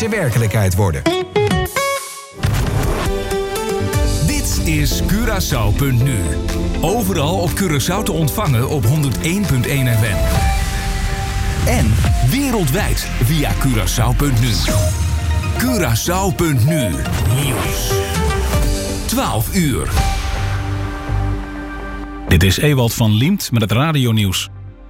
Tropische werkelijkheid worden. Dit is Curaçao.nu. Overal op Curaçao te ontvangen op 101.1 FM. En wereldwijd via Curaçao.nu. Curaçao.nu Nieuws. 12 uur. Dit is Ewald van Liemt met het radionieuws.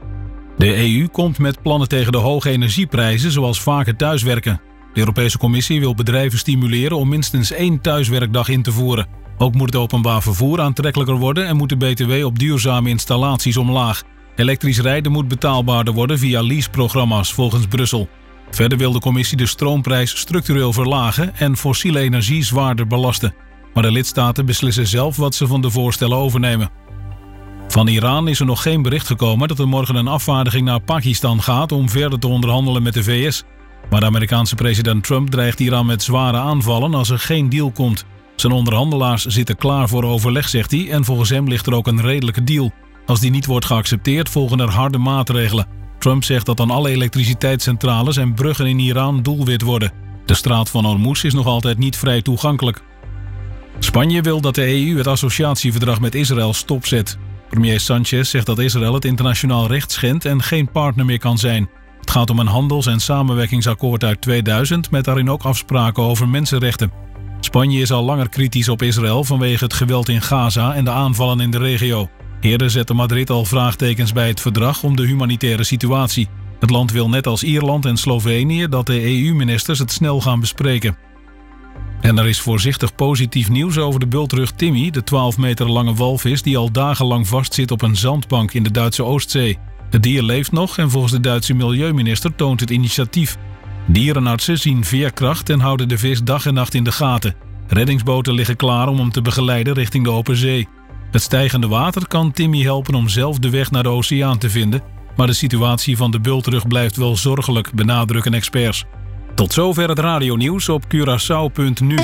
De EU komt met plannen tegen de hoge energieprijzen, zoals vaker thuiswerken. De Europese Commissie wil bedrijven stimuleren om minstens 1 thuiswerkdag in te voeren. Ook moet het openbaar vervoer aantrekkelijker worden en moet de BTW op duurzame installaties omlaag. Elektrisch rijden moet betaalbaarder worden via leaseprogramma's, volgens Brussel. Verder wil de Commissie de stroomprijs structureel verlagen en fossiele energie zwaarder belasten. Maar de lidstaten beslissen zelf wat ze van de voorstellen overnemen. Van Iran is er nog geen bericht gekomen dat er morgen een afvaardiging naar Pakistan gaat om verder te onderhandelen met de VS. Maar de Amerikaanse president Trump dreigt Iran met zware aanvallen als er geen deal komt. Zijn onderhandelaars zitten klaar voor overleg, zegt hij, en volgens hem ligt er ook een redelijke deal. Als die niet wordt geaccepteerd, volgen er harde maatregelen. Trump zegt dat dan alle elektriciteitscentrales en bruggen in Iran doelwit worden. De straat van Hormuz is nog altijd niet vrij toegankelijk. Spanje wil dat de EU het associatieverdrag met Israël stopzet. Premier Sánchez zegt dat Israël het internationaal recht schendt en geen partner meer kan zijn. Het gaat om een handels- en samenwerkingsakkoord uit 2000... met daarin ook afspraken over mensenrechten. Spanje is al langer kritisch op Israël vanwege het geweld in Gaza en de aanvallen in de regio. Eerder zette Madrid al vraagtekens bij het verdrag om de humanitaire situatie. Het land wil net als Ierland en Slovenië dat de EU-ministers het snel gaan bespreken. En er is voorzichtig positief nieuws over de bultrug Timmy, de 12 meter lange walvis die al dagenlang vastzit op een zandbank in de Duitse Oostzee. Het dier leeft nog en volgens de Duitse milieuminister toont het initiatief. Dierenartsen zien veerkracht en houden de vis dag en nacht in de gaten. Reddingsboten liggen klaar om hem te begeleiden richting de open zee. Het stijgende water kan Timmy helpen om zelf de weg naar de oceaan te vinden, maar de situatie van de bultrug blijft wel zorgelijk, benadrukken experts. Tot zover het radionieuws op Curaçao.nu.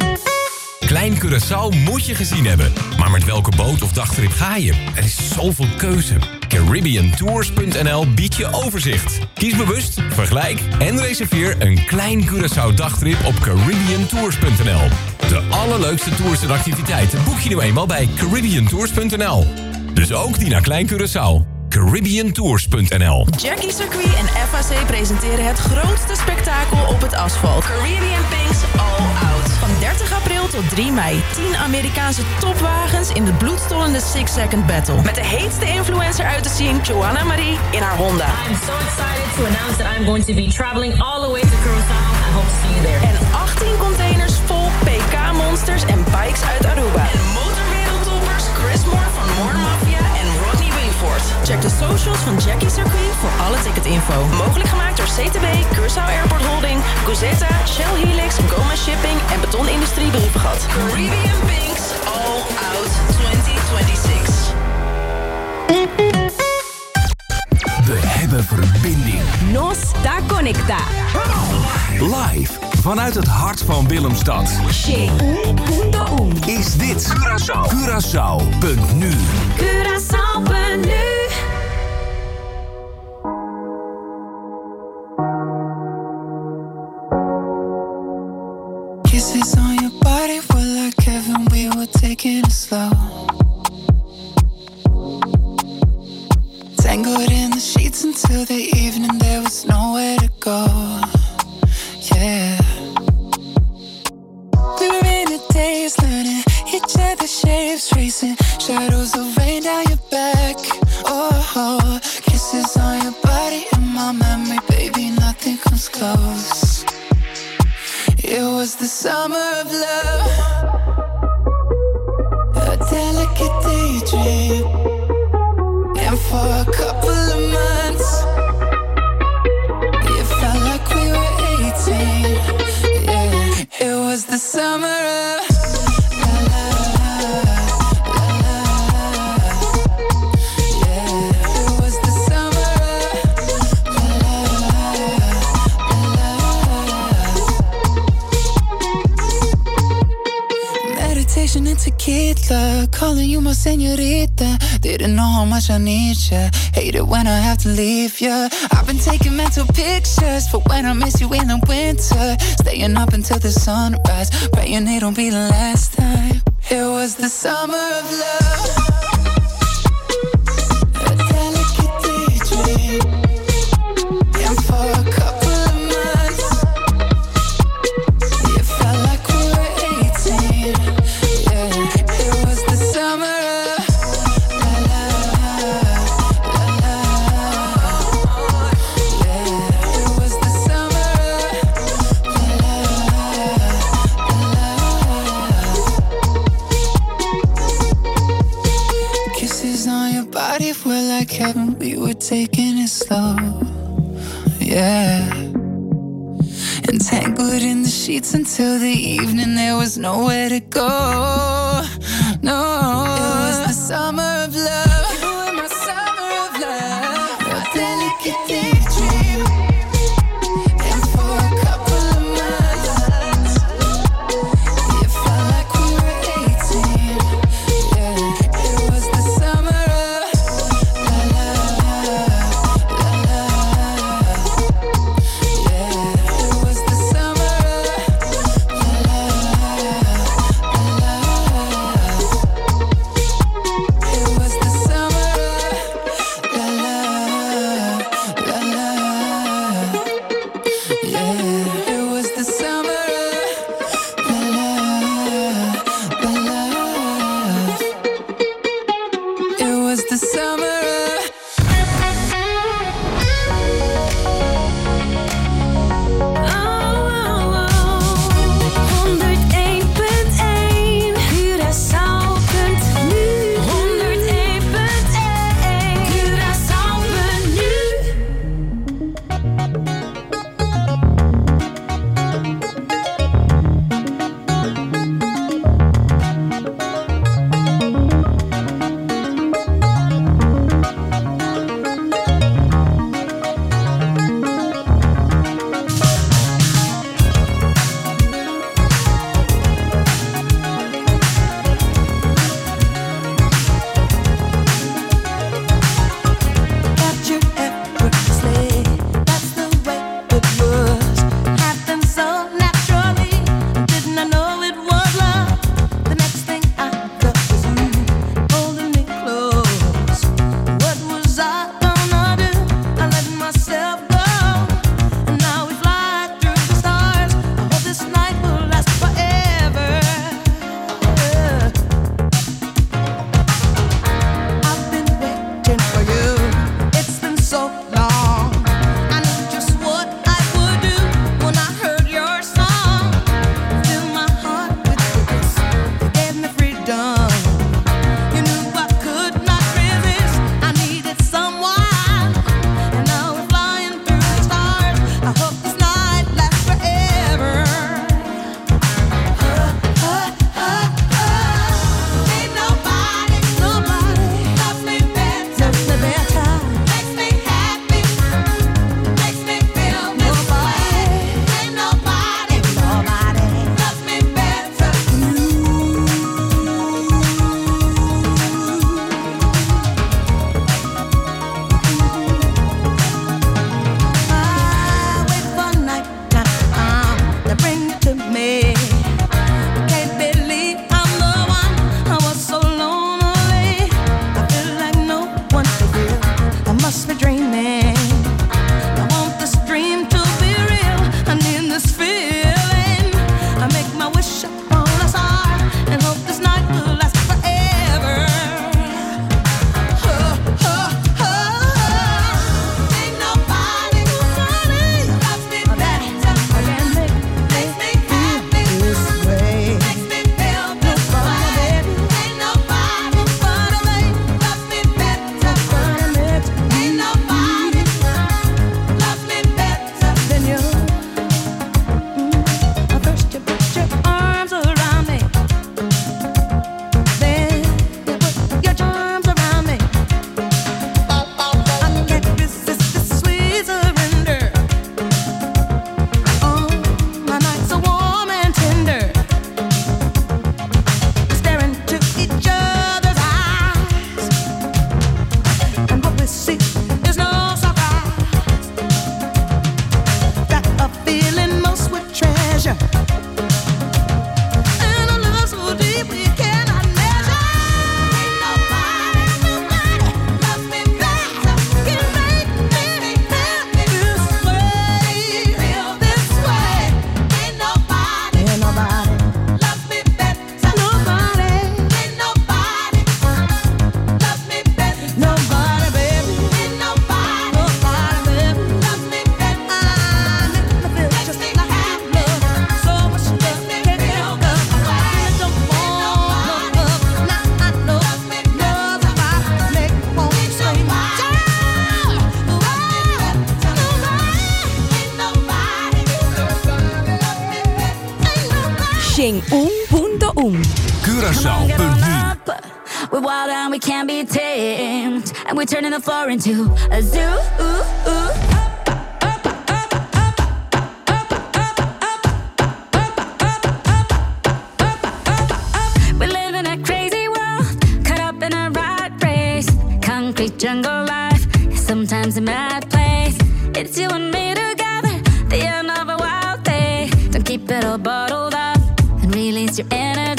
Klein Curaçao moet je gezien hebben. Maar met welke boot of dagtrip ga je? Er is zoveel keuze. CaribbeanTours.nl biedt je overzicht. Kies bewust, vergelijk en reserveer een Klein Curaçao dagtrip op CaribbeanTours.nl. De allerleukste tours en activiteiten boek je nu eenmaal bij CaribbeanTours.nl. Dus ook die naar Klein Curaçao. CaribbeanTours.nl. Jackie Circuit en FAC presenteren het grootste spektakel op het asfalt. Caribbean Pinks All Out. Van 30 april tot 3 mei. 10 Amerikaanse topwagens in de bloedstollende 6-second battle. Met de heetste influencer uit de scene, Joanna Marie, in haar Honda. I'm so excited to announce that I'm going to be traveling all the way to Curaçao. I hope to see you there. En 18 containers vol PK-monsters en bikes uit Aruba. En motorwereldtoppers Chris Moore van Moore Mafia en Rodney Wingford. Check de socials van Jackie Circuit voor alle ticketinfo. Mogelijk gemaakt door CTB, Curaçao Airport Holding, Guzetta, Shell Helix, Goma Shipping en Betonindustrie Brievengat. Caribbean Pinks All Out 2026. We hebben verbinding. Nos da Conecta. Live vanuit het hart van Willemstad. Is dit Curaçao.nu. Curaçao.nu. Kisses on your body were like heaven, we were taking it slow. Tangled in the sheets until the evening, there was nowhere to go. Yeah. We were in the days learning each other's shapes, tracing shadows of rain down your back. Oh, kisses on your body in my memory, baby, nothing comes close. It was the summer of love, a delicate daydream. And for a couple of months, it felt like we were 18. Yeah, it was the summer of la la la la la. Yeah, it was the summer of la la la la. medication and tequila, calling you my señorita. Didn't know how much I need ya. Hate it when I have to leave ya. I've been taking mental pictures for when I miss you in the winter. Staying up until the sunrise, praying it'll be the last time. It was the summer of love. Heaven, we were taking it slow, yeah. Entangled in the sheets until the evening, there was nowhere to go, no. It was the summer of love. You were my summer of love. A delicate daydream. And for a couple of months, it felt like we were 18, yeah. It was the summer of it was the en un.1. Curaçao.nu. We're wild and we can't be tamed, and we're turning the floor into a zoo. We live in a crazy world, caught up in a rat race. Concrete jungle life, sometimes a mad place. It's you and me together, the end of a wild day. Don't keep it all bottled up and release your energy.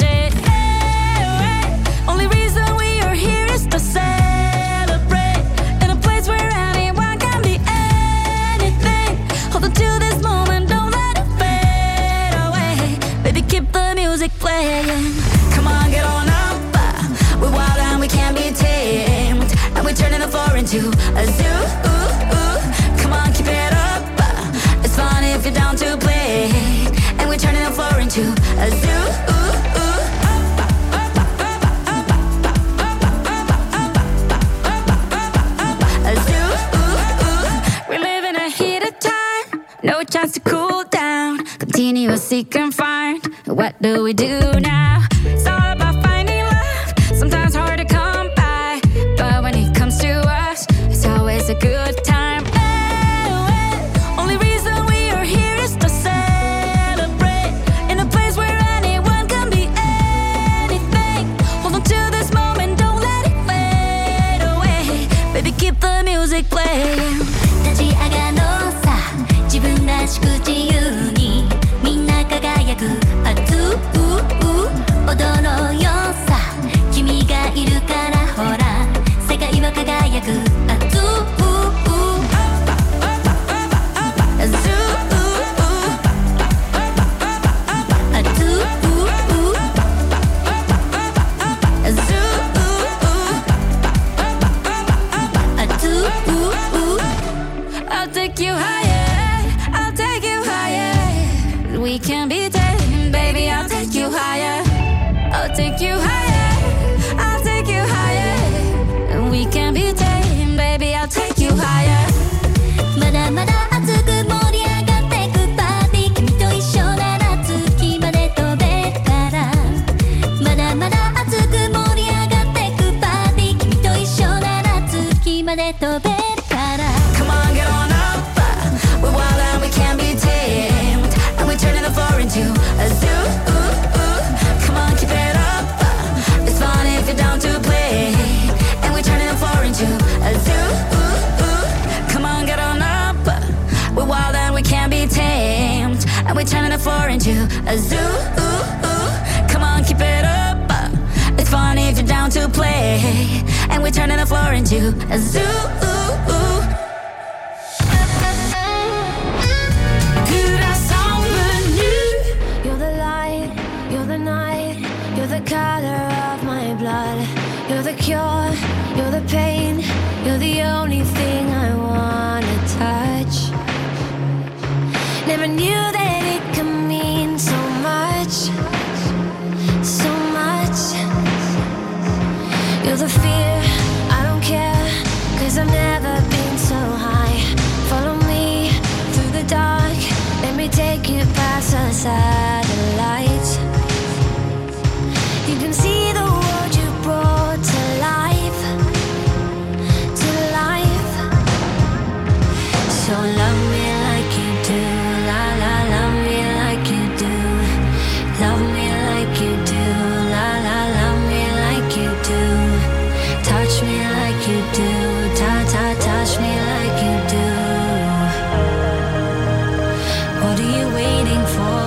Only reason we are here is to celebrate in a place where anyone can be anything. Hold on to this moment, don't let it fade away. Baby, keep the music playing. Come on, get on up. We're wild and we can't be tamed, and we're turning the floor into a zoo. Come on, keep it up. It's fun if you're down to play, and we're turning the floor into a zoo. No chance to cool down, continuously confined. What do we do now? It's all about finding love, sometimes hard to come by, but when it comes to us, it's always a good time. Only reason we are here is to celebrate in a place where anyone can be anything. Hold on to this moment, don't let it fade away. Baby, keep the music playing. 自分らしく自由にみんな輝く熱う踊ろうよさ君がいるからほら世界は輝く熱うI'll take you higher, I'll take you higher. We can be tamed, baby, I'll take you higher. I'll take you higher, I'll take you higher. We can be tamed, baby, I'll take you higher. まだまだ熱く盛り上がってくパーティー君と一緒なら月まで飛べるからまだまだ熱く盛り上がってくパーティー君と一緒なら月まで飛べるCome on, get on up. We're wild and we can't be tamed, and we're turning the floor into a zoo. Come on, keep it up. It's fun if you're down to play, and we're turning the floor into a zoo. Come on, get on up. We're wild and we can't be tamed, and we're turning the floor into a zoo. Come on, keep it up. It's fun if you're down to play, and we're turning the floor into a zoo. You're the light, you're the night, you're the color of my blood. You're the cure, you're the pain, you're the only thing I wanna touch. Never knew that it could mean so much, so much. You're the fear, I don't care, 'cause I've never been so high. Follow me through the dark, let me take you past the satellites. You can see the world you brought to life, to life. So love me like you do, la la, love me like you do. Love me like you do, la la, love me like you do. Touch me like you do, touch me like you do. What are you waiting for?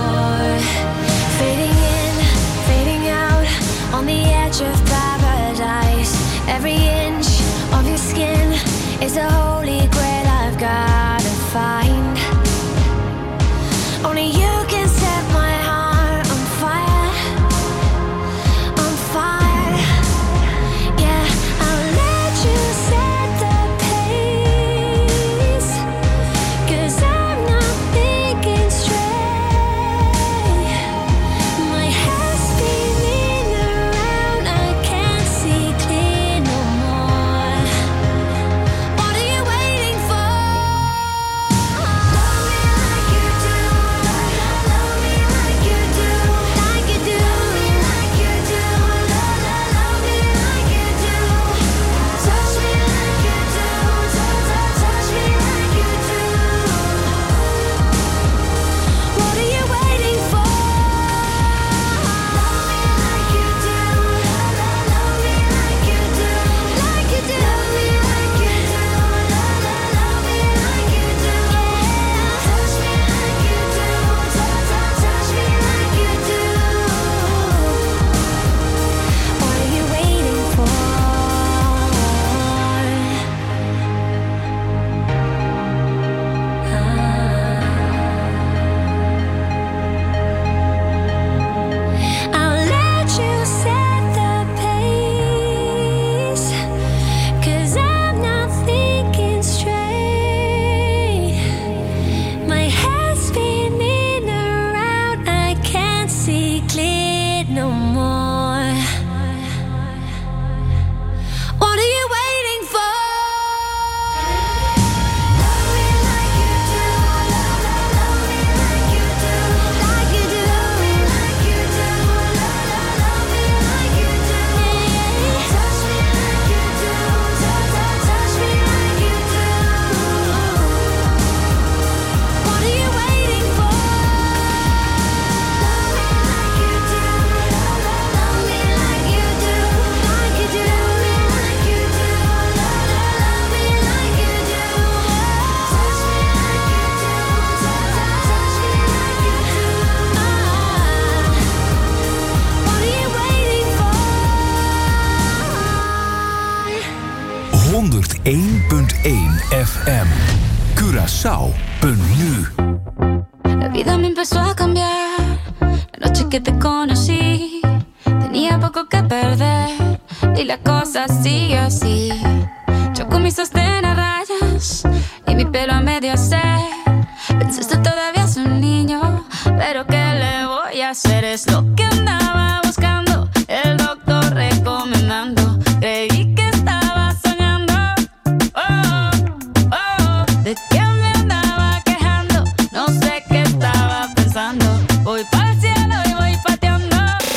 Curaçao.nu. La vida me empezó a cambiar la noche que te conocí. Tenía poco que perder y la cosa sigue así. Yo con mis sostén a rayas y mi pelo a medio hacer. Pensaste todavía es un niño, pero ¿qué le voy a hacer? Es lo que andaba buscando, el doctor recomendando. Creí que estaba soñando. Oh, oh, ¿de qué me andaba quejando? No sé qué estaba pensando. Voy pa'l cielo y voy pateando.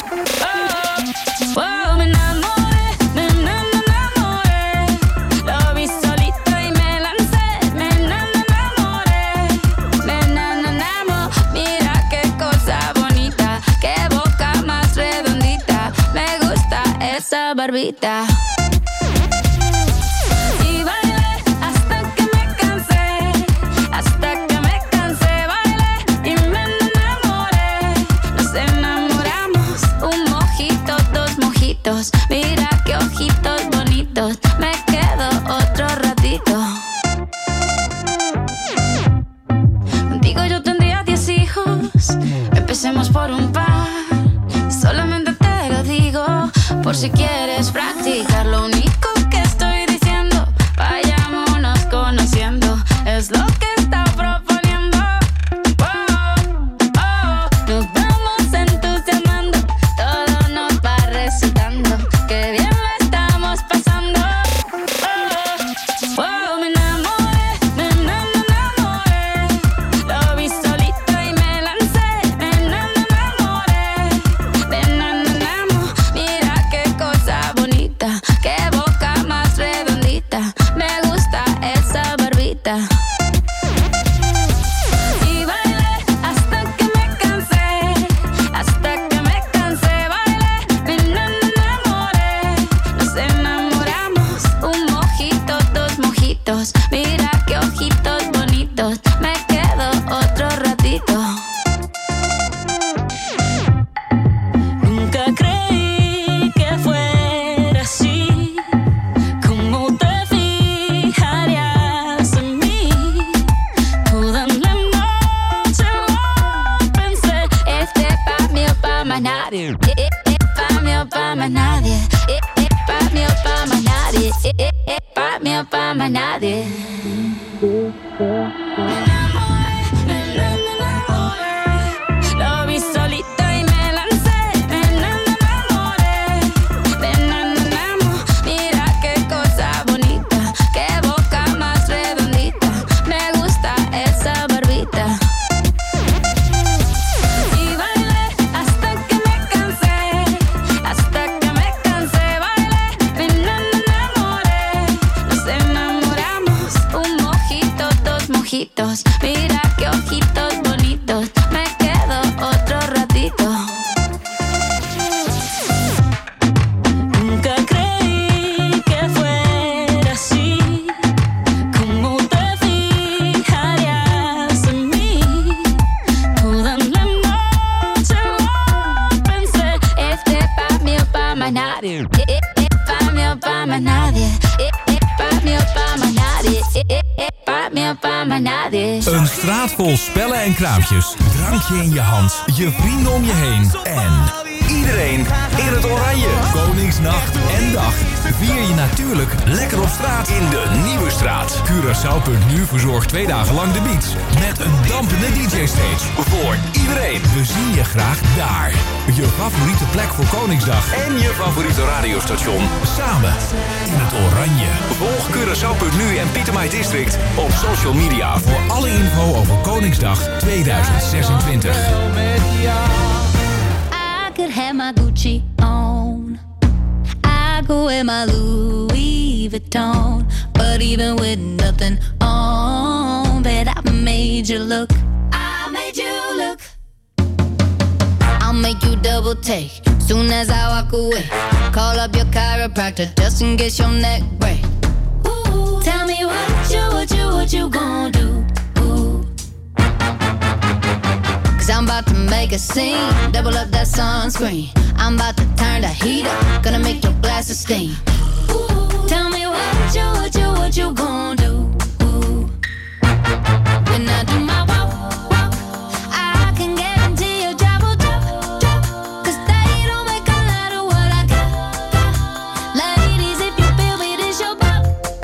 Oh, oh, me enamoré, me enamoré. Lo vi solito y me lancé. Me enamoré, me enamoré. Mira qué cosa bonita, qué boca más redondita. Me gusta esa barbita. Y bailé hasta que me cansé, hasta que me cansé. Bailé y me enamoré. Nos enamoramos, un mojito, dos mojitos. Mira qué ojitos bonitos. Me quedo otro ratito. Contigo yo tendría 10 hijos. Empecemos por un par. Solamente te lo digo por si quieres practicar. Lo único que estoy diciendo, vayámonos conociendo. Es lo que está proponiendo. Oh, oh, nos vamos entusiasmando. Todo nos va resultando. Qué bien la estamos pasando. Oh, oh, me enamoré, me enamoré. Lo vi solito y me lancé. Me enamoré, me enamoramos. Mira qué cosa bonita, qué boca más redondita. Me gusta esa barbita. Y bailé hasta que me cansé, hasta que me cansé. Bailé, me enamoré. Nos enamoramos, un mojito, dos mojitos. Mira qué ojitos bonitos. Me quedo otro ratito. Nunca creí que fuera así. ¿Cómo te fijarías en mí? Toda la noche lo pensé. Este pa' mí o pa' más nadie. Pa' mí o pa' más nadie. Pa' mí o pa' más nadie. Pa' mí o pa' más nadie. Me enamoré, me enamoré. Lo vi solito y me lancé. Me enamoré, me enamoramos. Mira qué cosa bonita, qué boca más redondita. Me gusta esa barbita. Y bailé hasta que me cansé, hasta que me cansé. Bailé, me enamoré. Nos enamoramos, un mojito, dos mojitos. Mira qué ojitos bonitos. Me quedo otro ratito. Nunca creí que fuera así. ¿Cómo te fijarías en mí? Toda la noche lo pensé. Este pa' mí o pa' más nadie. Pa' mí o pa' más nadie. Pa' mí o pa' más nadie. Pa' mí o pa' más nadie. Een straat vol spellen en kraampjes, drankje in je hand, je vrienden om je heen en iedereen in het oranje. Koningsnacht en dag vier je natuurlijk lekker op straat in de Nieuwe Straat. Curaçao.nu verzorgt 2 dagen lang de beats met een dampende DJ-stage voor iedereen. We zien je graag daar. Je favoriete plek voor Koningsdag en je favoriete radiostation samen in het oranje. Volg Curaçao.nu en Pieter My District op social media voor alle info over Koningsdag 2026. I could have my Gucci on, I go wear my Louis Vuitton, but even with nothing on, bet I made you look. I made you look. I'll make you double take soon as I walk away. Call up your chiropractor just in case your neck break. Ooh, tell me what you gonna do? Ooh. 'Cause I'm about to make a scene, double up that sunscreen. I'm about to turn the heat up, gonna make your glasses steam. Ooh, tell me what you gonna do? Ooh. When I do my walk, I can guarantee your job will drop. 'Cause they don't make a lot of what I got. Ladies, if you feel me, this your pop.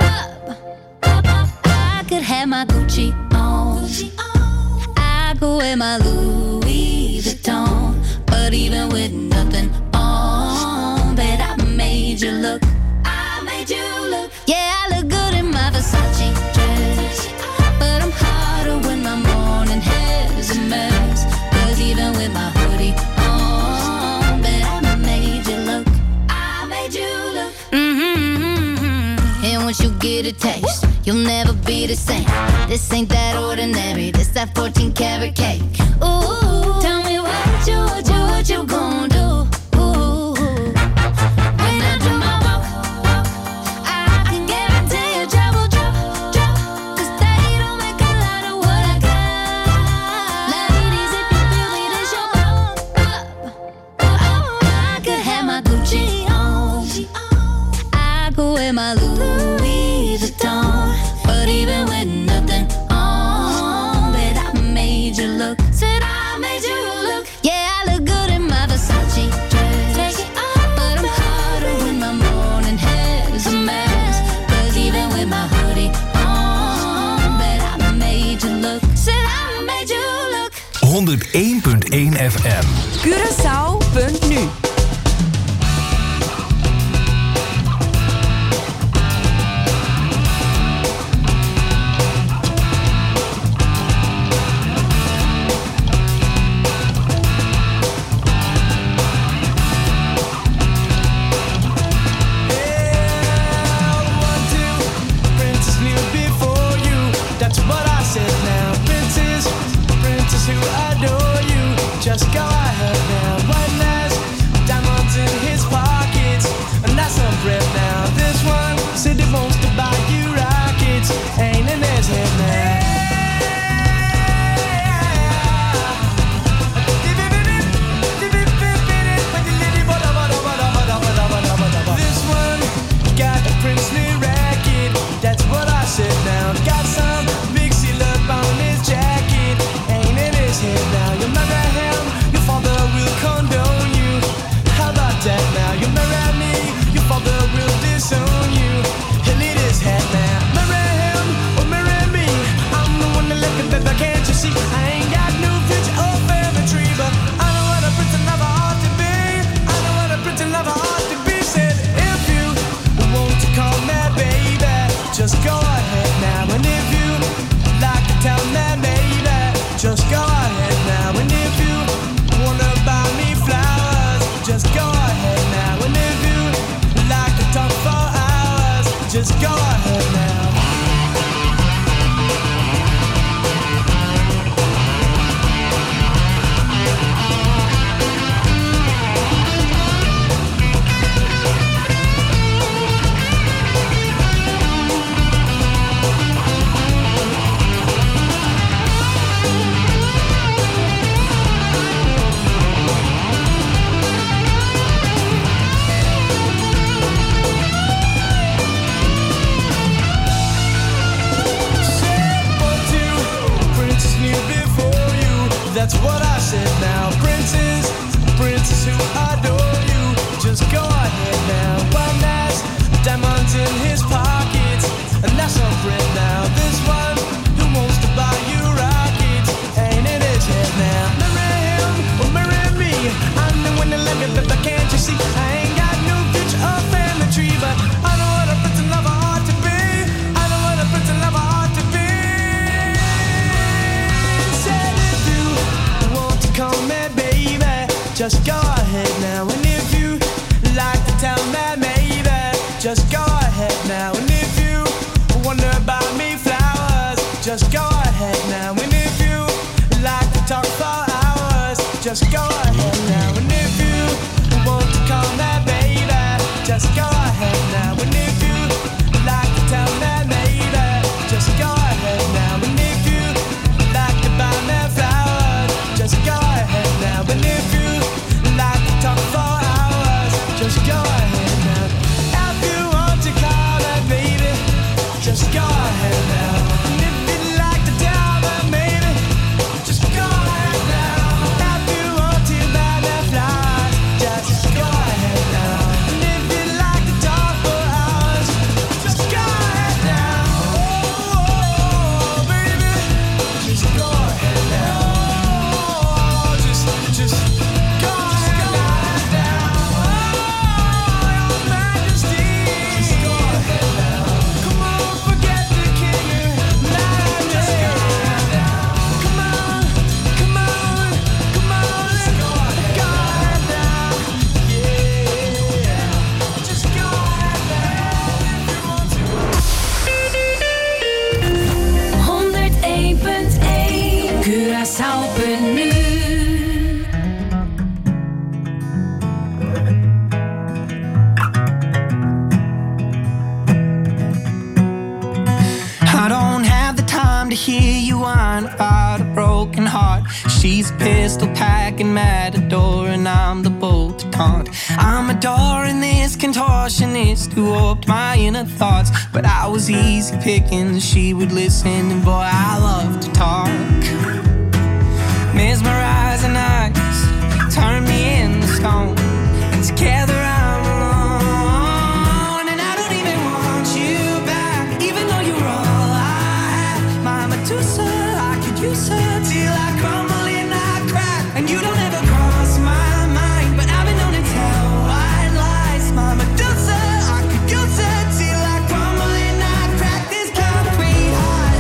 I could have my Gucci on. I go with my Louis Vuitton. But even with nothing on, bet I made you look. I made you look. Yeah, I look good in my Versace dress. But I'm hotter when my morning hair's a mess. 'Cause even with my hoodie on, bet I made you look. I made you look. And once you get a taste, you'll never be the same. This ain't that ordinary, this that 14 karat cake. Ooh, tell me what you gon' do? Ooh, when I do my walk, I can guarantee your job will drop. 'Cause they don't make a lot of what I got. Ladies, if you feel me, this your pop. I could have my Gucci on. I go with my Louis Vuitton. But even with nothing on, bet I made you look. Said I made you look. Yeah, I look good in my Versace dress. But I'm hotter when my morning hair's a mess. 'Cause even with my hoodie on, bet I made you look. Said I made you look. 101.1 FM. Curaçao.nu. Who adore you, just go ahead now. One last diamonds in his pockets, and that's some bread now. This one said he wants to buy you rockets, ain't in his head now. This one got a princely racket, that's what I said now. Got some big seal up on his jacket, ain't in his head now. You marry him, your father will condone you. How about that now? You marry me, your father will disown you. He'll eat his head now. Marry him or marry me, I'm the one that left it, baby, can't you see? I ain't got no future or family tree, but I know what a pretty lover ought to be. I know what a pretty lover ought to be. Said if you want to call me baby, just go ahead now. And if you like to tell me baby, just go ahead now. And if you wanna buy me flowers, just go ahead now. And if you like to talk for hours, just go ahead now. That's what I said now. Princess who adore you, just go ahead now. One has diamonds in his pockets, and that's some bread now. This one who wants to buy you rockets, ain't in his head now. Marry him or marry me, I'm the one that left it, but can't you see? I ain't got no future or family tree, but I know what a pretty lover ought to be. I know what a pretty lover ought to be. Said if you want to call me baby, just go ahead now. And if you like to tell me maybe, just go ahead now. And if you wonder about me flowers, just go ahead now. And if you like to talk for hours, just go ahead now. And if you want to call me baby, just go ahead now. And if you like to tell me maybe, just go ahead now. And if you like to buy me flowers, just go ahead now. And if you like to talk for hours, just go ahead now. If you want to call me baby, just go ahead now. And if you like to tell me the door and I'm the bolt that can't. I'm adoring this contortionist who oped my inner thoughts, but I was easy picking, she would listen, and boy, I love to talk. Mesmerizing eyes, turn me into stone, and together I'm alone, and I don't even want you back, even though you're all I have. My Medusa, I could use her till I crumble and I crack, and you don't ever cross my mind, but I've been known to tell white lies. My Medusa, I could use her till I crumble and I crack. This concrete heart,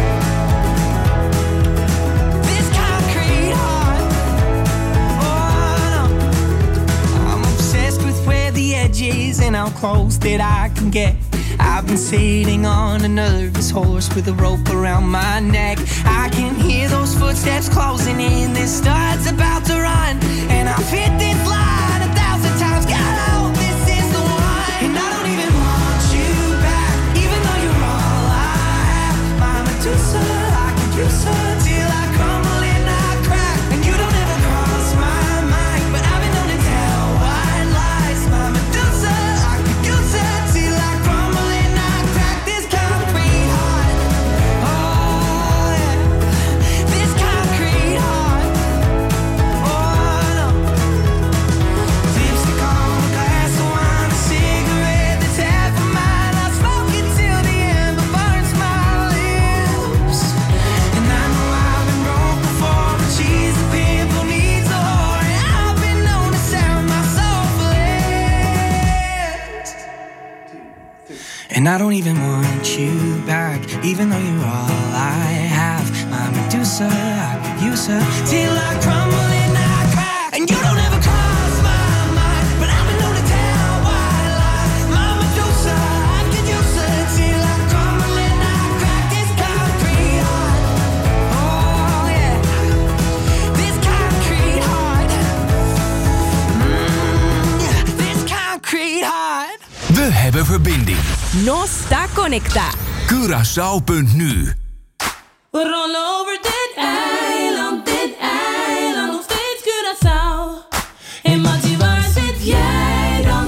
this concrete heart. Oh no, I'm obsessed with where the edge is and how close that I can get. I've been sitting on a nervous horse with a rope around my neck. I can hear those footsteps closing in. This start's about to run, and I've hit this line 1,000 times. God, I hope this is the one. And I don't even want you back, even though you're all I have. My Medusa, I could use her till I crumble and I crack, and you don't ever cross my mind, but I've been known to tell white lies. My Medusa, I could use her till I crumble and I crack. This concrete heart, oh yeah, this concrete heart, oh no. Lipstick on a glass of wine, a cigarette that's half of mine. I smoke it till the ember burns my lips, and I know I've been broke before, but she's the pimple needs a whore, and I've been known to sell my soul for less. And I don't even want you back, even though you're all I have. My Medusa, I could use her till I crumble and I crack, and you don't ever cross my mind, but I've been known to tell white lies. My Medusa, I could use her till I crumble and I crack. This concrete heart, oh yeah, this concrete heart, this concrete heart. We hebben verbinding. Nosta Conecta. Curaçao.nu. We rollen over dit eiland, nog steeds Curaçao. Hey Mattie, waar zit jij dan,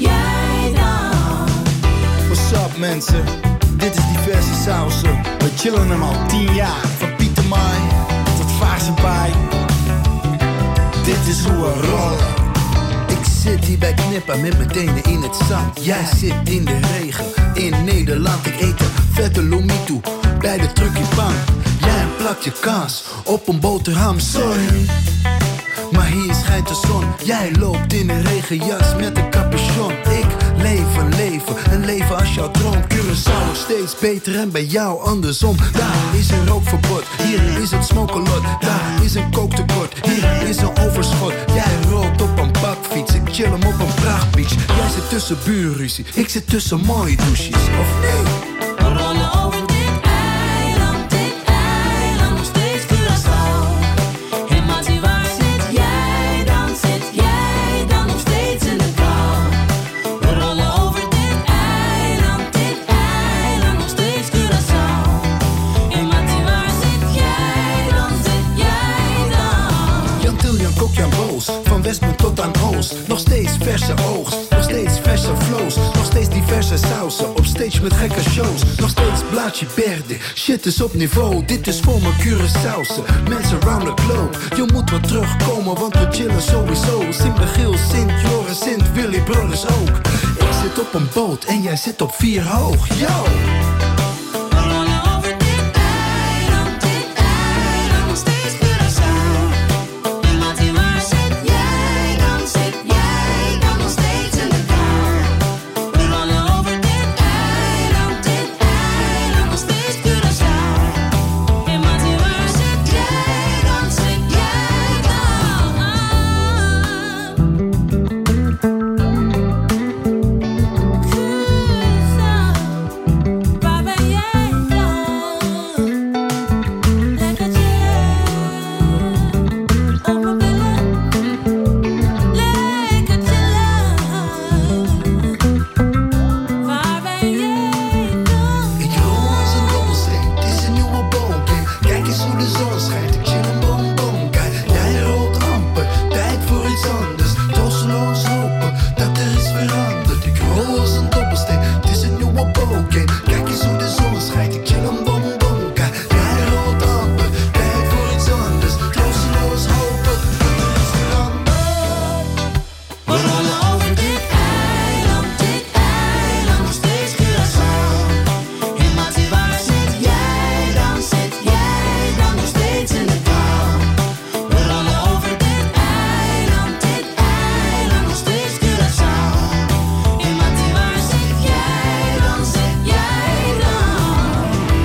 What's up mensen, dit is Diverse Sausen. We chillen hem al 10 jaar, van Pietermaai tot Vaarsenbaai. Dit is hoe we rollen. Ik zit hier bij Knippa met mijn tenen in het zand. Jij zit in de regen, in Nederland. Ik eet een vette lomito bij de truckiepan. Jij een plakje kaas op een boterham, sorry. Maar hier schijnt de zon. Jij loopt in een regenjas met een capuchon. Ik leef een leven als jouw droom. Curaçao nog steeds beter en bij jou andersom. Daar is een rookverbod, hier is het smokelot. Daar is een kooktekort, hier is een overschot. Jij rookt op een bakfiets, ik chill hem op een prachtbeach. Jij zit tussen buurruzie, ik zit tussen mooie douches. Of nee? We rollen over dit eiland, nog steeds Curaçao. Hey Mattie, waar zit jij dan, nog steeds in de kou. We rollen over dit eiland, nog steeds Curaçao. Hey Mattie, waar zit jij dan, Jan Tiljan, Kok, Jan Boos, van Westpunt tot aan Oost. Nog steeds verse oogst, nog steeds verse flows. Nog steeds diverse sausen, op stage met gekke shows. Nog steeds blaadje berde, shit is op niveau. Dit is voor mijn Curaçaose, mensen round the globe. Je moet wel terugkomen, want we chillen sowieso. Sint-Michiel, Sint-Joris, Sint-Willy, brothers ook. Ik zit op een boot en jij zit op 4 hoog, yo! nog steeds Curaçao. Hey Mattie, waar zit jij dan, nog steeds in de kou. We rollen over dit eiland, nog steeds Curaçao. Hey Mattie, waar zit jij dan, Curaçao. We rollen over dit eiland, nog steeds Curaçao. Hey Mattie, waar zit jij dan? Zit jij dan nog steeds in de kou? We rollen over dit eiland, nog steeds Curaçao. Hey Mattie, waar zit jij dan? Zit jij dan?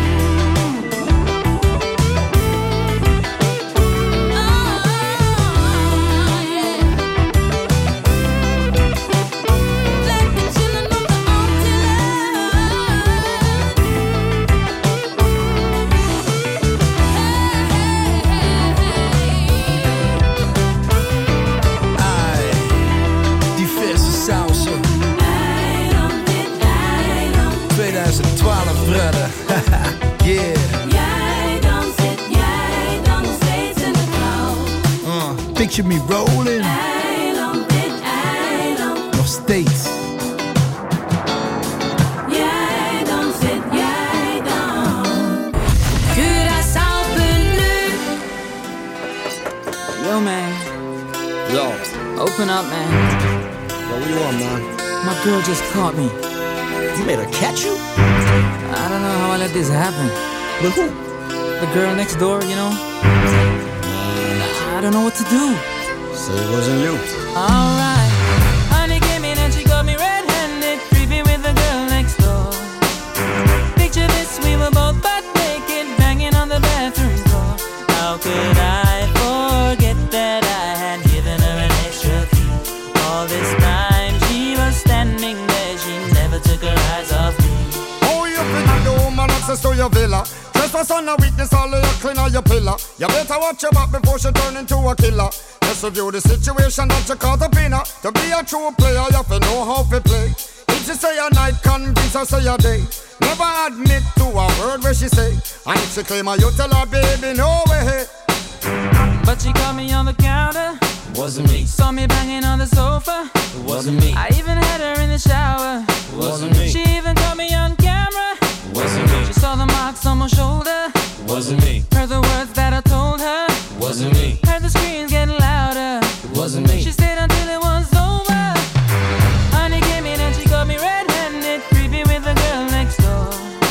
Diverse sausen. 2012, brother. Yeah. Jij dan nog steeds in de kou. Picture me rolling. Eiland, dit eiland. Nog steeds. Jij dan zit jij dan. Curaçao.nu. Yo man, Yo, open up man. what do you want, man? My girl just caught me. You made her catch you? I don't know how I let this happen. With who? The girl next door, you know. I don't know what to do. So it wasn't you. Alright. Honey came in and she got me red-handed, creepy with the girl next door. Picture this, we were both butt naked, banging on the bathroom door. How could I forget that I had given her an extra key? All this time she was standing there, she never took her eyes off me. Oh, you think the woman access to your villa? Trespass on a weakness, all of your clean on your pillar. You better watch your back before she turn into a killer. Just review the situation that you caught up in her. To be a true player, you have to know how to play. If she say a night, convince her say a day. Never admit to a word where she say. And if she claim her, you tell her, baby, no way. But she caught me on the counter. Wasn't me. Saw me banging on the sofa. It wasn't me. I even had her in the shower. It wasn't me. She even caught me on camera. It wasn't me. She saw the marks on my shoulder. It wasn't me. Heard the words that I told her. It wasn't me. Heard the screams getting louder. It wasn't me. She stayed until it was over. Honey came in and she got me red-handed, creepy with the girl next door.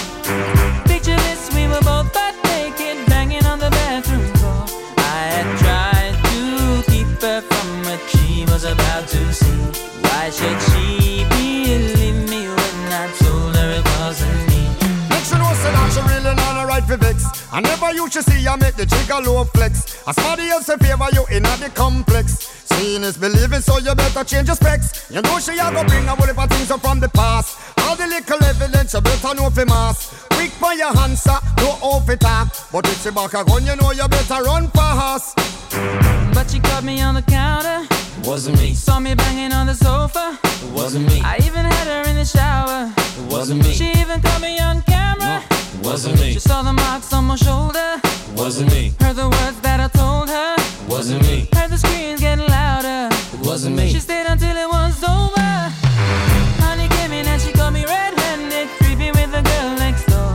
Picture this, we were both butt naked, banging on the bathroom door. I had tried to keep her from what she was about to see. Why should she believe me when I told her it wasn't me? Make sure no say that she really not a right for vex. I never used to see you make the jigger low flex. As somebody else in favor you in the complex. Seeing is believing, so you better change your specs. You know she a go bring a whole heap of things up from the past. All the little evidence you better know for mass. Quick for your answer, no off it talk. But if she back a gun, you know you better run fast. But she caught me on the counter. It wasn't me. Saw me banging on the sofa. It wasn't me. I even had her in the shower. It wasn't me. She even caught me on camera. It wasn't me. She saw the marks on my shoulder. It wasn't me. Heard the words that I told her. It wasn't me. Heard the screams getting louder. It wasn't me. She stayed until it was over. Honey came in and she got me red-handed, creepy with the girl next door.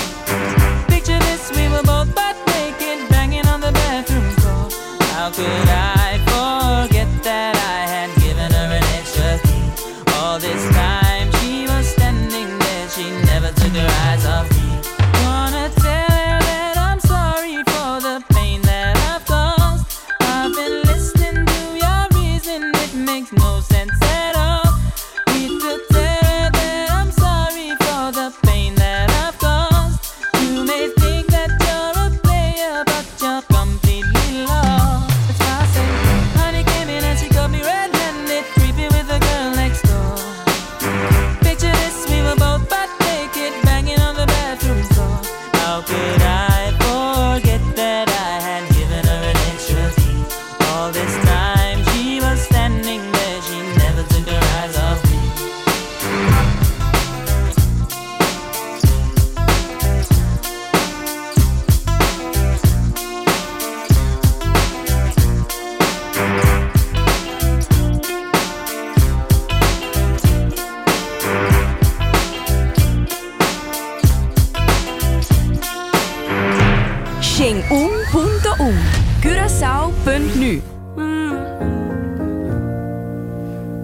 Picture this, we were both butt naked, banging on the bathroom door. How could I forget that I had given her an extra key? All this time she was standing there, she never took her eyes off me. Wanna tell her that I'm sorry for the pain that I've caused. I've been listening to your reason, it makes no sense at all. Need to tell her that I'm sorry for the pain that I've caused. You may think that you're a player, but you're completely lost. That's why I say, honey came in and she got me red-handed, creepy with the girl next door. Picture this, we were both butt naked, banging on the bathroom door. How could I forget that I had given her an extra key? All this time she was standing there, she never took her eyes off me. Xing1.1 Curaçao.nu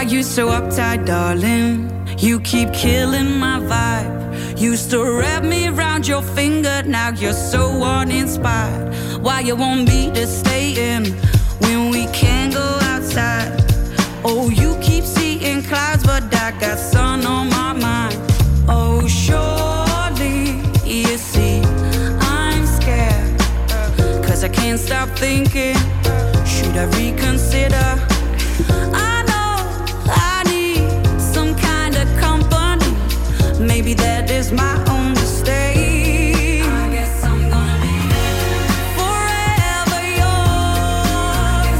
you so uptight, darling? You keep killing my vibe. Used to wrap me around your finger, now you're so uninspired. Why you want me to stay in when we can't go outside? Oh, you keep seeing clouds, but I got sun on my mind. Oh, surely you see I'm scared, 'cause I can't stop thinking, should I reconsider? I know I need some kind of company. Maybe that is my own mistake. I guess I'm gonna be forever yours.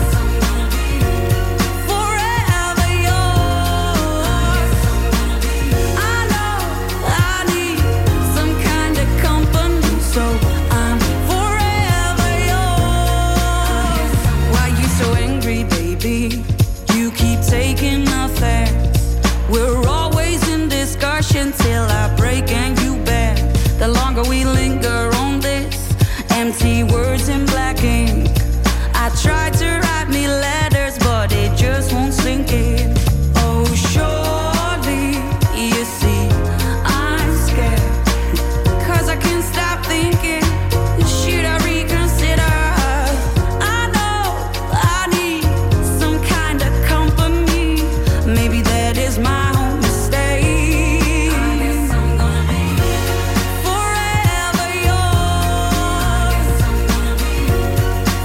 Forever yours. I know I need some kind of company, so I'm forever yours. Why you so angry, baby? You keep taking offense. We're always in discussion till I break and you bend. The longer we linger on this, empty words in black ink. I tried to write me letters, but it just won't sink in. Oh, surely you see I'm scared, 'cause I can't stop thinking, should I reconsider? I know I need some kind of company. Maybe that is my own mistake. I guess I'm gonna be forever yours.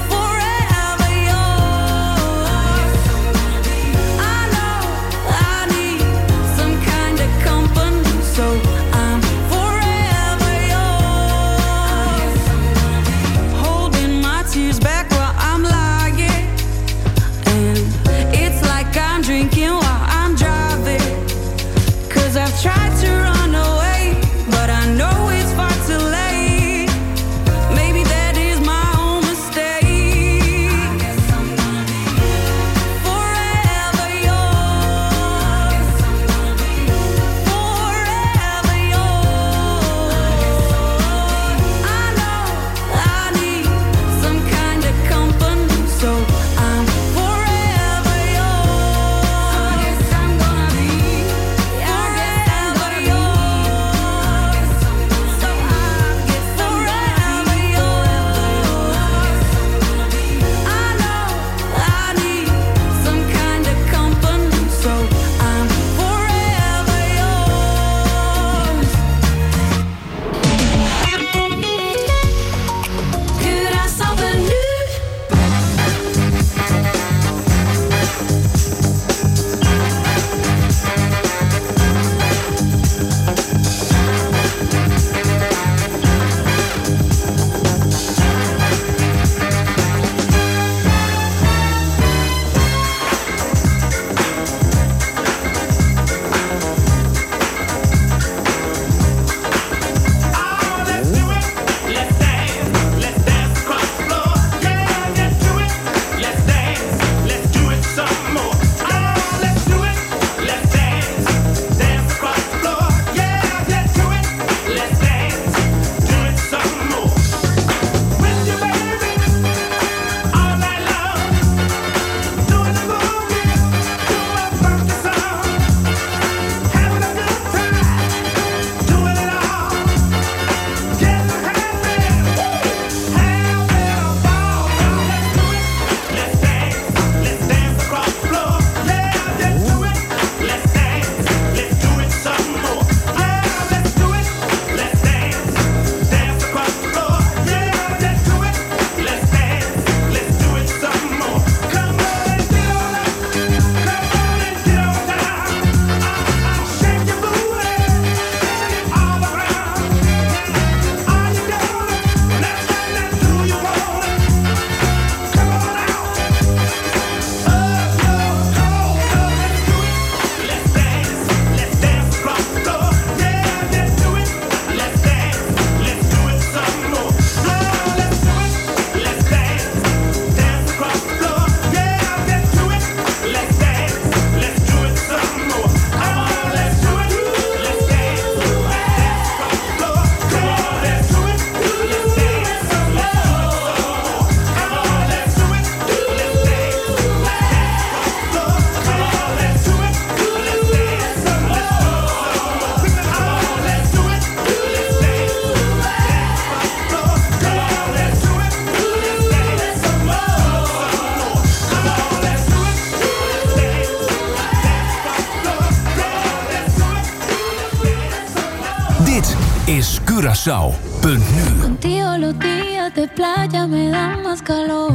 Curaçao.nu. Contigo los días de playa me dan más calor.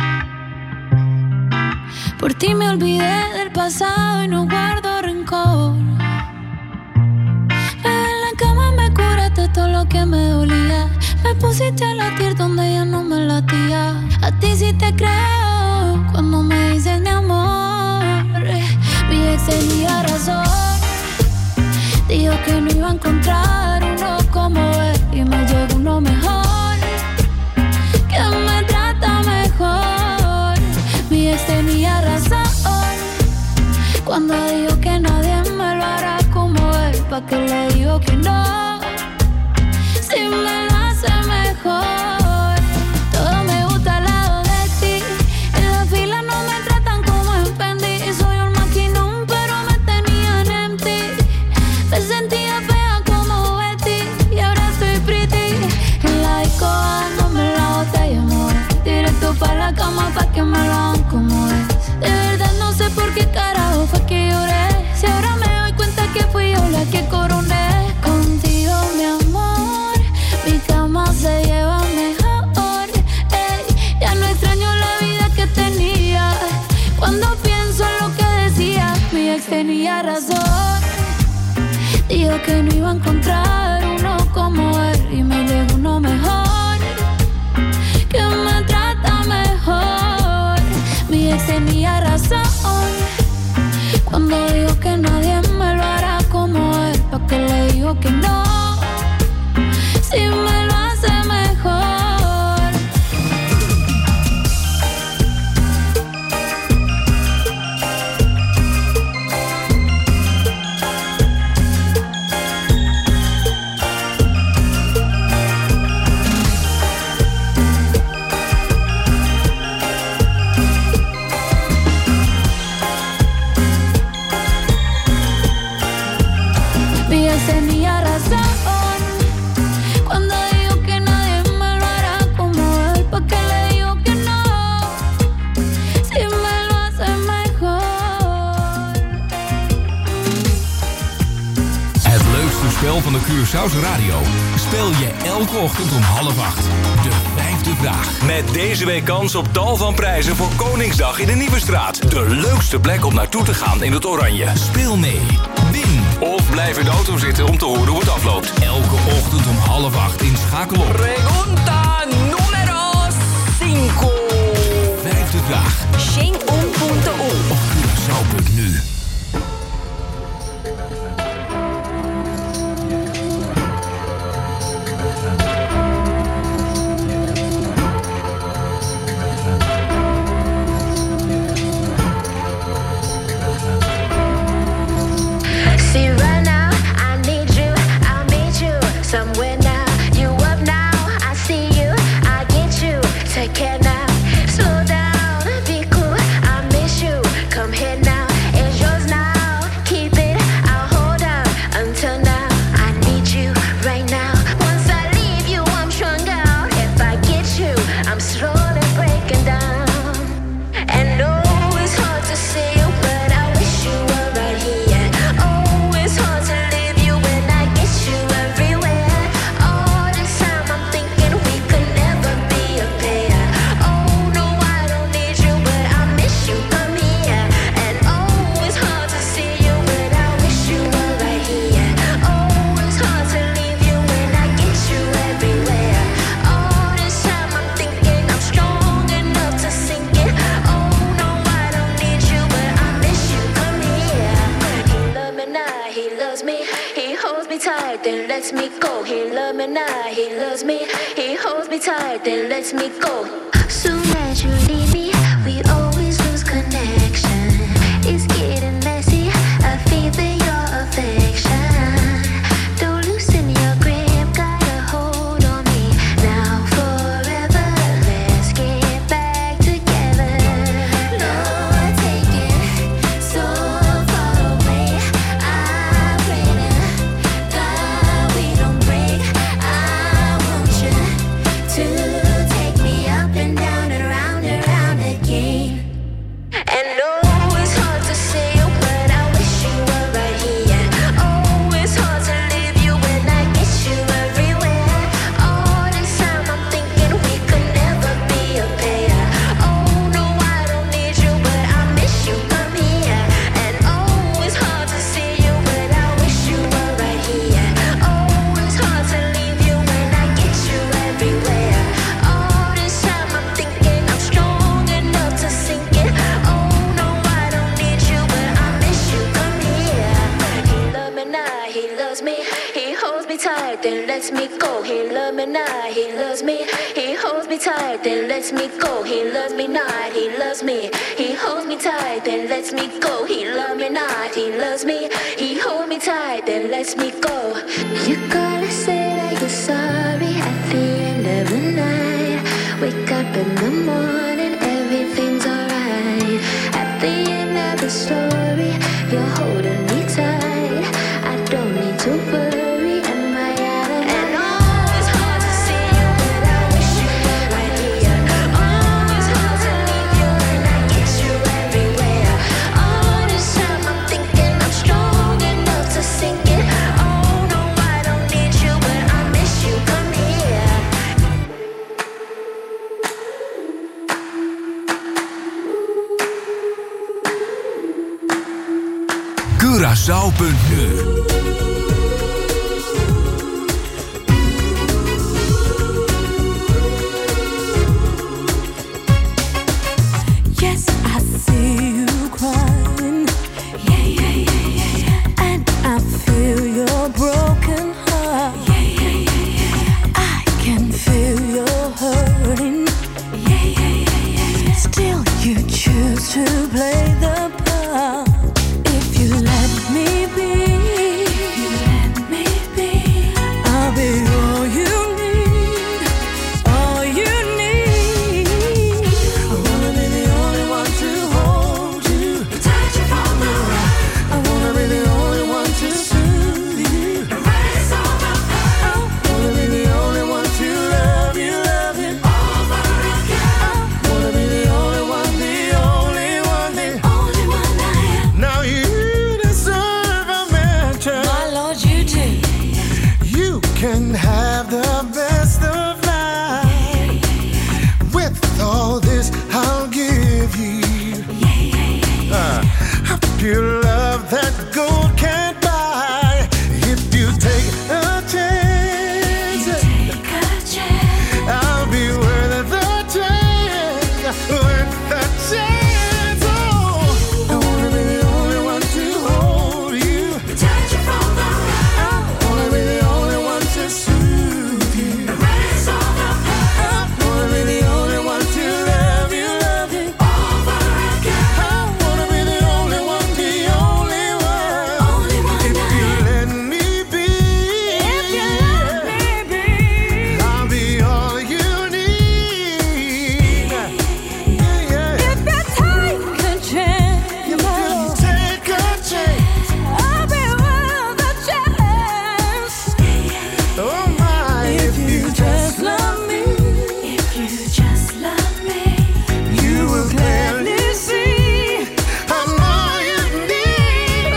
Por ti me olvidé del pasado y no guardo rencor. En la cama me curaste todo lo que me dolía. Me pusiste a latir donde ya no me latía. A ti sí te creo cuando me dices mi amor. Mi ex tenía razón. Dijo que no iba a encontrar uno como él y me llegó uno mejor, que me trata mejor. Mi ex tenía razón cuando dijo que nadie me lo hará como él. ¿Pa' qué le digo que no? Si me lo hace mejor. Todo me gusta al lado de ti. En la fila no me tratan como en Fendi. Soy un maquinón pero me tenían en ti. Me sentía fea como Betty y ahora estoy pretty. En la disco dándome la botella, amor. Directo pa' la cama pa' que me lo hagan como es. De verdad no sé por qué carajo fue que lloré. Si ahora me doy cuenta que fui yo la que coroné. Contigo, mi amor, mi cama se lleva mejor. Ey, ya no extraño la vida que tenía. Cuando pienso en lo que decía, mi ex tenía razón. Dijo que no iba a encontrar uno como él y me llegó uno mejor, que me trata mejor. Mi ex tenía razón cuando dijo que nadie me lo hará como él. ¿Pa' qué le digo que no? Si me lo hace mejor. Mi ex tenía razón cuando dijo que nadie me lo hará como él. ¿Pa' qué le digo que no? Si me lo hace mejor. Het leukste spel van de Curaçaose radio speel je elke ochtend om 7:30. De 5e vraag. Met deze week kans op tal van prijzen voor Koningsdag in de Nieuwe Straat. De leukste plek om naartoe te gaan in het Oranje. Speel mee. Win. Of blijf in de auto zitten om te horen hoe het afloopt. Elke ochtend om 7:30 in Schakel op. Pregunta número 5. 5e vraag. Shane.1.1 Op Curaçao.nu. See right now, I need you, I'll meet you somewhere now. You up now, I see you, I get you. Take care now, slow down, be cool, I miss you. Come here now, it's yours now. Keep it, I'll hold out until now. I need you right now. Once I leave you, I'm strung out. If I get you, I'm slowly breaking down. And oh, it's hard to see you, but I wish you were right here. Oh, it's hard to leave you when I get you everywhere. All this time I'm thinking we could never be a pair. Oh no, I don't need you, but I miss you. Come here. And oh, it's hard to see you, but I wish you were right here. Oh, it's hard to leave you when I get you everywhere. All this time I'm thinking I'm strong enough to sink it. Oh no, I don't need you, but I miss you. Come here. He loves me now, he loves me. He holds me tight, then lets me go. He loves me now, he loves me. He holds me tight, then lets me go. Soon as you leave me, we always lose connection. It's getting messy, I feel your affection. Don't loosen your grip, got a hold on me now forever. Let's get back together. Lord, take it so far away. I pray to God we don't break. I want you to take me up and down and round and round. then lets me go. He loves me not, he loves me. He holds me tight, then lets me go. He loves me not, he loves me. He holds me tight, then lets me go. He loves me not, he loves me. He holds me tight, then lets me go. You gotta say that you're sorry at the end of the night. Wake up in the morning, everything's alright. At the end of the story, you're holding me tight. I don't need to worry, am I out of my always hard to see you, but I wish you were right here. Always hard to leave you, and I get you everywhere. All this time I'm thinking I'm strong enough to sink it. Oh no, I don't need you, but I miss you. Come here. Curaçao.nu. Yes, I see you crying. Yeah, yeah, yeah, yeah, yeah. And I feel your broken heart. Yeah, yeah, yeah, yeah, yeah. I can feel your hurting. Yeah, yeah, yeah, yeah, yeah. Still, you choose to play the part. If you let me be, I'll be all you need, all you need. I wanna be the only one to hold you, touch you from the right. I wanna be the only one to soothe you, erase all the pain. I wanna be the only one to love you over again. I wanna be the only one, the only one, the only one I am. Now you deserve a mansion. My Lord, you do. You can have the best of life. With all this, I'll give you a pure love that gold can't buy. If you take a chance, I'll be worth the chance, worth the chance. Oh, I wanna be the only one to hold you, touch you from the right. I wanna be the only one to soothe you, erase all the pain. I wanna be the only one to love you over again. I wanna be the only one, the only one. If you let me be, I'll be all you need. Yeah, yeah. If you take a chance, You take a chance. I'll be worth the chance. Oh my, If you just love me, you will clearly see I'm all you need.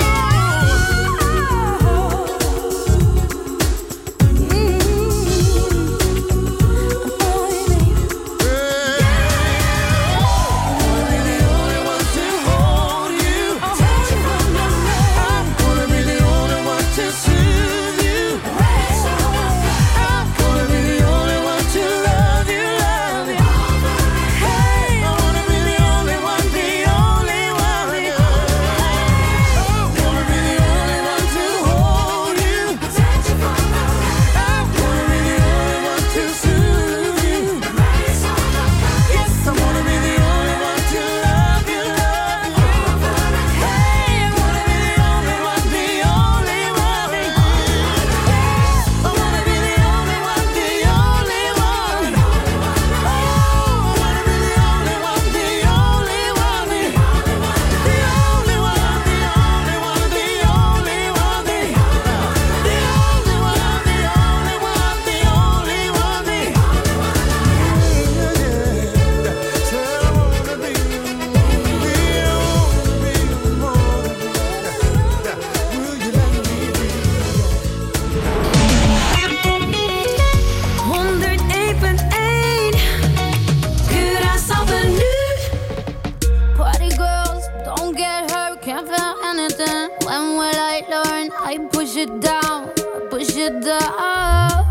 I push it down, push it down.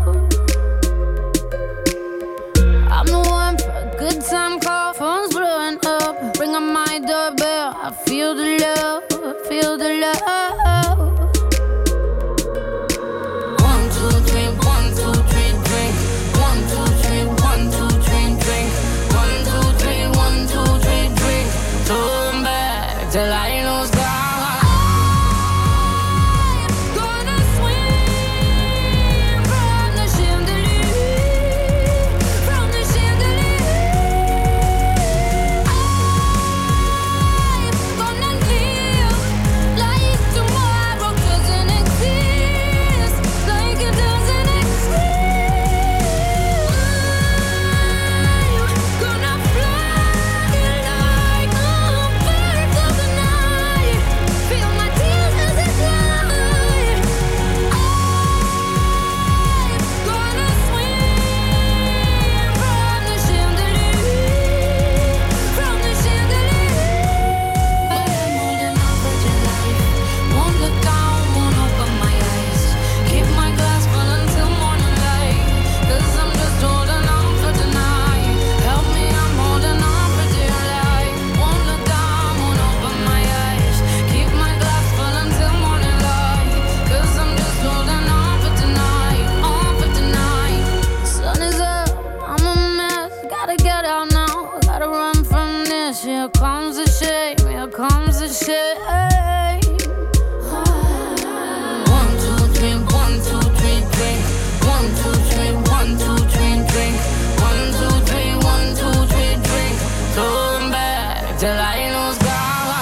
I'm the one for a good time call, phone's blowing up. Ring on my doorbell, I feel the love, feel the love. 1, 2, 3, 1. get out now. Gotta run from this. Here comes the shame. Here comes the shame. 1, 2, 3, 1, 2, 3, drink. 1, 2, 3, 1, 2, 3, drink. 1, 2, 3, 1, 2, 3, drink. Throw them back till I lose God.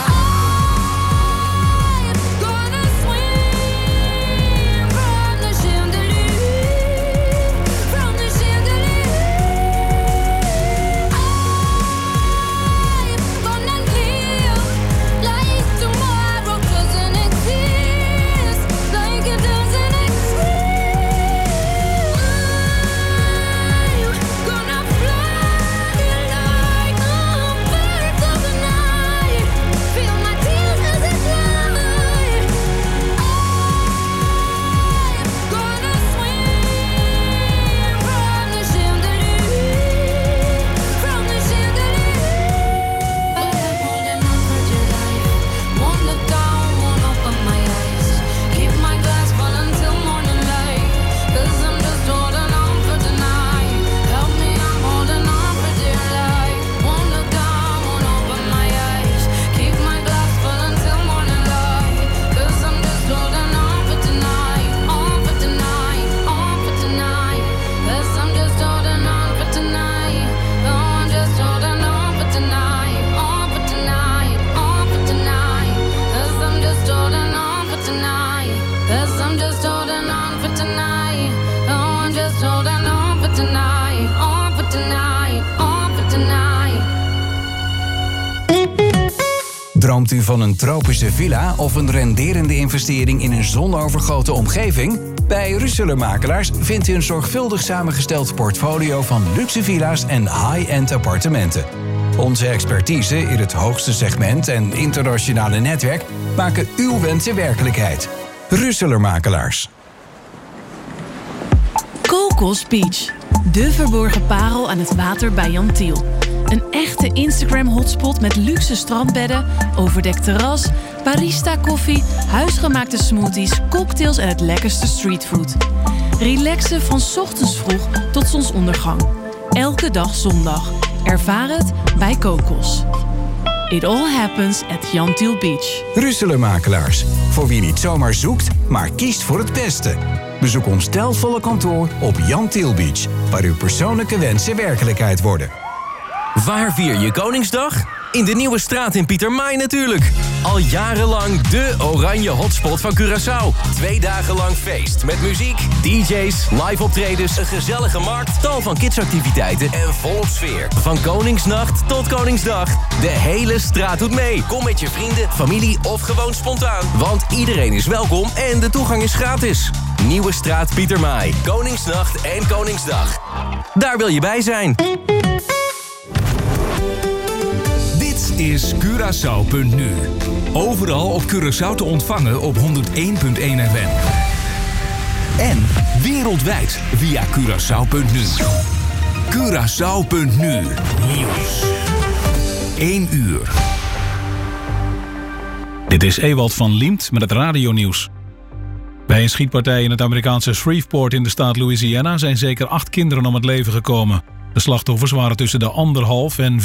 Droomt u van een tropische villa of een renderende investering in een zonovergoten omgeving? Bij Russeler Makelaars vindt u een zorgvuldig samengesteld portfolio van luxe villa's en high-end appartementen. Onze expertise in het hoogste segment en internationale netwerk maken uw wensen werkelijkheid. Russeler Makelaars. Kokos Beach, de verborgen parel aan het water bij Jan Tiel. Een echte Instagram-hotspot met luxe strandbedden, overdekt terras, barista-koffie, huisgemaakte smoothies, cocktails en het lekkerste streetfood. Relaxen van 's ochtends vroeg tot zonsondergang. Elke dag zondag. Ervaar het bij Kokos. It all happens at Jan Tiel Beach. Russeler Makelaars. Voor wie niet zomaar zoekt, maar kiest voor het beste. Bezoek ons stijlvolle kantoor op Jan Tiel Beach, waar uw persoonlijke wensen werkelijkheid worden. Waar vier je Koningsdag? In de Nieuwe Straat in Pietermaai natuurlijk. Al jarenlang de oranje hotspot van Curaçao. 2 dagen lang feest met muziek, DJ's, live optredens, een gezellige markt, tal van kidsactiviteiten en volop sfeer. Van Koningsnacht tot Koningsdag. De hele straat doet mee. Kom met je vrienden, familie of gewoon spontaan. Want iedereen is welkom en de toegang is gratis. Nieuwe Straat Pietermaai. Koningsnacht en Koningsdag. Daar wil je bij zijn. Is Curaçao.nu. Overal op Curaçao te ontvangen op 101.1 FM. En wereldwijd via Curaçao.nu. Curaçao.nu. Nieuws. 1 uur. Dit is Ewald van Liemt met het radionieuws. Bij een schietpartij in het Amerikaanse Shreveport in de staat Louisiana zijn zeker 8 kinderen om het leven gekomen. De slachtoffers waren tussen de 1,5 en